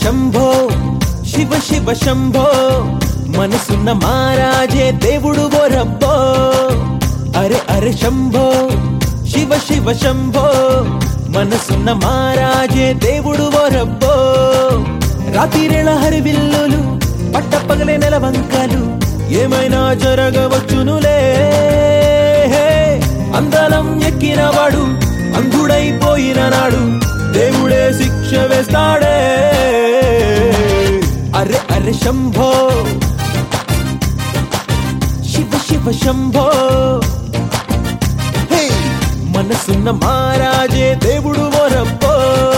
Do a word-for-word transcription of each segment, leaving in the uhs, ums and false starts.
శంభో శివ శివ శంభో మనసున్న మారాజే దేవుడు బోరబ్బో అరే అరే శంభో శివ శివ శంభో మనసున్న మారాజే దేవుడు బోరబ్బో రాతిరేళ హరివిల్లులు పట్ట పగలే నెలవంకలు ఏమైనా జరగవచ్చునులే అందలం ఎక్కినవాడు అంధుడైపోయిన నాడు దేవుడే శిక్ష వేస్తాడే అరే అరే శంభో శివ శివ శంభో హే మనసున్న మారాజే దేవుడు బోరబ్బో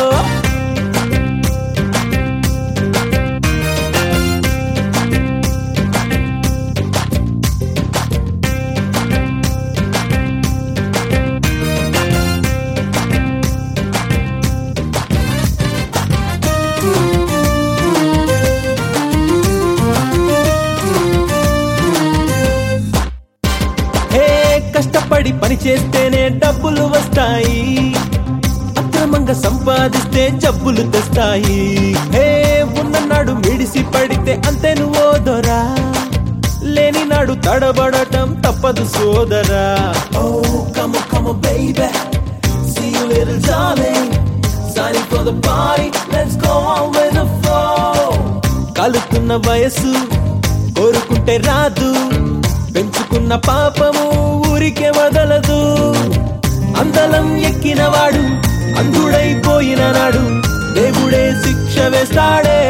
కష్టపడి పని చేస్తేనే డబ్బులు వస్తాయి అక్రమంగా సంపాదిస్తే జబ్బులు తెస్తాయి హే ఉన్ననాడు మిడిసి పడితే అంతే నువ్వు దొరా లేని నాడు తడబడటం తప్పదు సోదరా oh come come baby see you little darling signing for the party let's go on with the flow కాలుతున్న వయసు కోరుకుంటే రాదు పెంచుకున్న పాపము ఊరికే వదలదు అందలం ఎక్కినవాడు అంధుడైపోయిన నాడు దేవుడే శిక్ష వేస్తాడే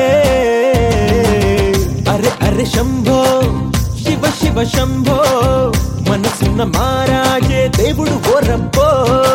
అరే అరే శంభో శివ శివ శంభో మనసున్న మారాజే దేవుడు బోరబ్బో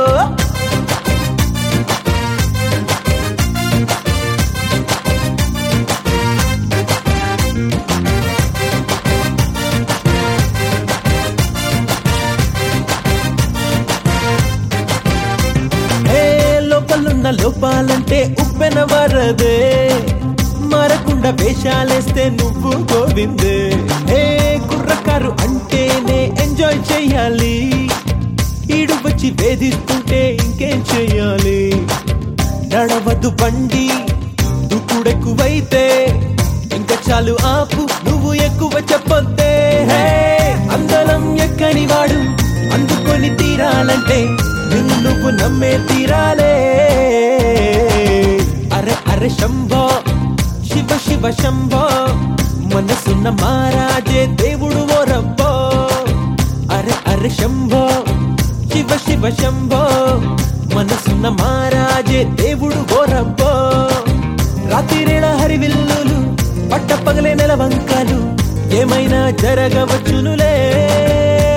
లోపాలంటే ఉప్పెన వరదే మారకుండా వేషాలేస్తే నువ్వు గోవిందే ఏ కుర్రకారు అంటేనే ఎంజాయ్ చెయ్యాలి ఈడు వచ్చి వేధిస్తుంటే ఇంకేం చెయ్యాలి నడవద్దు బండి దుక్కుడెక్కువైతే ఇంకా చాలు ఆపు నువ్వు ఎక్కువ చెప్పొద్దే హే అందలం ఎక్కని వాడు అందుకొని తీరాలంటే నిన్ను నువ్వు నమ్మే తీరాలే అరే అరే శంభో శివ శివ శంభో మనసున్న మారాజే దేవుడు బోరబ్బో అరే అరే శంభో శివ శివ శంభో మనసున్న మారాజే దేవుడు బోరబ్బో రాతిరేళ హరివిల్లులు పట్ట పగలే నెలవంకలు ఏమైనా జరగవచ్చునులే